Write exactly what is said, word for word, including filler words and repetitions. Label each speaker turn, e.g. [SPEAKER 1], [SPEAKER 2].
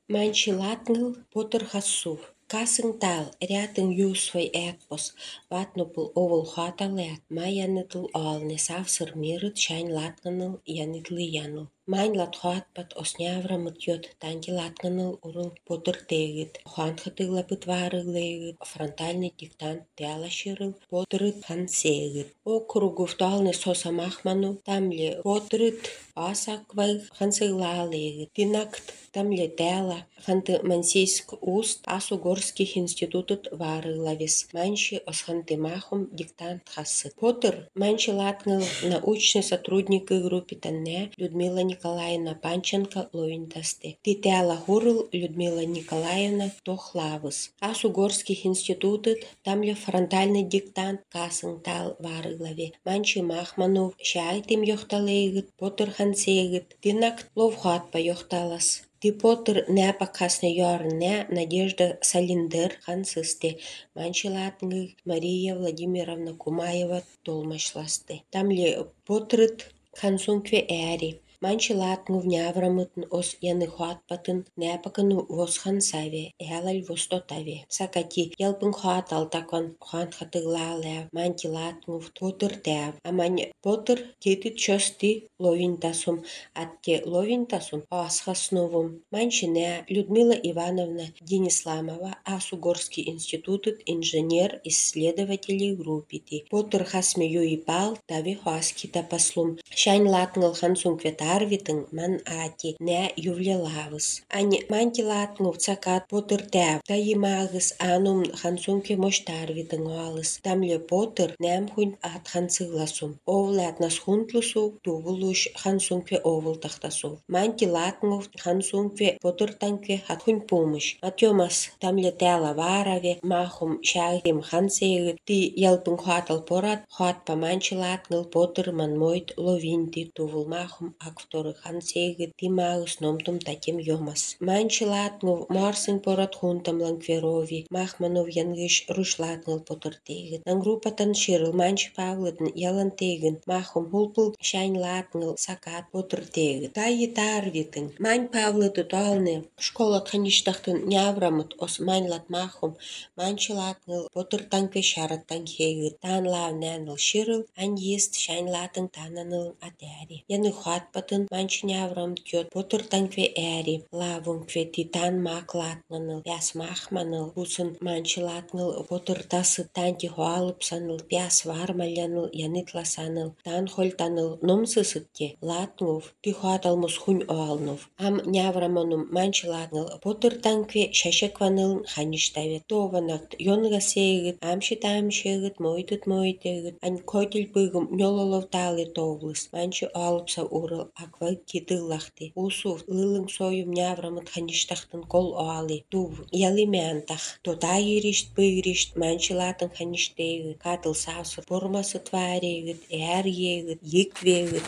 [SPEAKER 1] Манчи латнгыл потыр хассув. Касың тал, рятың юсвай экпос, ватнупыл овыл хаталят, ма янытыл алны савсыр мирыт шайн латгыныл янытлы яныл. Майн лат хуатпат осняврамыт йот танки латгыныл урыл потыр тегит. Хуанхатыгла пытварыглегит, фронтальный диктант тялашырыл, потырыт хан сегит. Округув талны соса махману, тамле потырыт асаквай хансыглалегит. Тинакт тамле тяла, ханты Мансийск уст, Асугорских институтут варылавис. Манчи осханты махум диктант хассы. Потыр манчи латгыл научный сотрудник группы Танне Людмила Николаевна Панченко Ловинтасте. Титяла хурыл Людмила Николаевна Тохлавыс. Асугорских институтут тамле фронтальный диктант касың тал варылави. Манчи махманов шайтым йохталегит, потыр хансегит, тинак ловхатпа йохталас. Типотыр нэпа касны ярне Надежда Салиндер хансысты. Манчилатнгы Мария Владимировна Кумаева толмашласты. Тамле потрыт хансункве эри. Манчилатнгы вняврамытын ос яны хуатпатын нэпакану вос хансаве, ялаль востотаве. Сакати ялпын хуатал такон хуан хатыглале, мантилатнгыв потыр тэв. Амань потыр кетит чости ловинтасум, атте ловинтасум асхасновым. Манчине Людмила Ивановна Денисламова, Асугорский институт инженер-исследователей группити. Потыр хасме юипал тави хуаски тапаслум. Шайн латнгыл хансункветарвитын ман ати не ювлелавыс. Ань мантилатнгыв цакат потыр тэв. Таимагыс анум хансунке моштарвитын алыс. Тамле потыр нэм хунь ат хансыгласум. Овлят нас хунтлусу тувулуш хансункве овылтахтасу. Мантилатнгыв хансункве потыр танкве хат хунь помощь. Атёмас тамле тэла вараве махум шагим хансегыт. Ти ялпын хуатал порат хуатпа манчилатнгыл потыр ман мойт ловинти тувул махум аквторы хансегыт. Ти магыс номтум таким йомас. Манчилатнгыв марсын порат хунтам ланкверови. Махманов янгыш рушлатнгыл потыр тегыт. Нан группатан ширыл манчи павлытын ялан тегын. Махум хулпыл шайн латнгыл сакат потыр тегыт. Тайи тарвитын. Мань павлыты талны школа хаништахтын няврамыт ос мань лат махум. Манчилатнгыл потыр танкве шарат танкегыт. Тан лав няныл ширыл, ань ест шайн латын тананыл атяри. Яны хуатпатын манчи няврам тёт потыр танкве эри. Лавун кве титан мак латнаныл. Пяс махманыл. Бусын манчилатнгыл потыр тасы танти хуалып саныл. Пяс вармаляныл янытласаныл. Тан хольтаныл номсысытке латнгов. Ти хуатал мус хунь оалнов. Ам нявраманум манчилатнгыл потыр танкве шашекваныл хаништаве. Тованакт йонга сегыт, амшит амшегыт, мойтыт мойтегыт. Ань котель пыгым нёлолов талы товлыс. Манчи алыпса урыл аква китыллахты. Усув лылың союм няврамыт хаништахтын кол оалы. Тув ялимянтах. Тота иришт пыгришт манчилатын хаништегыт. Катыл савсыр формасы тварегыт, эр егыт, еквегыт.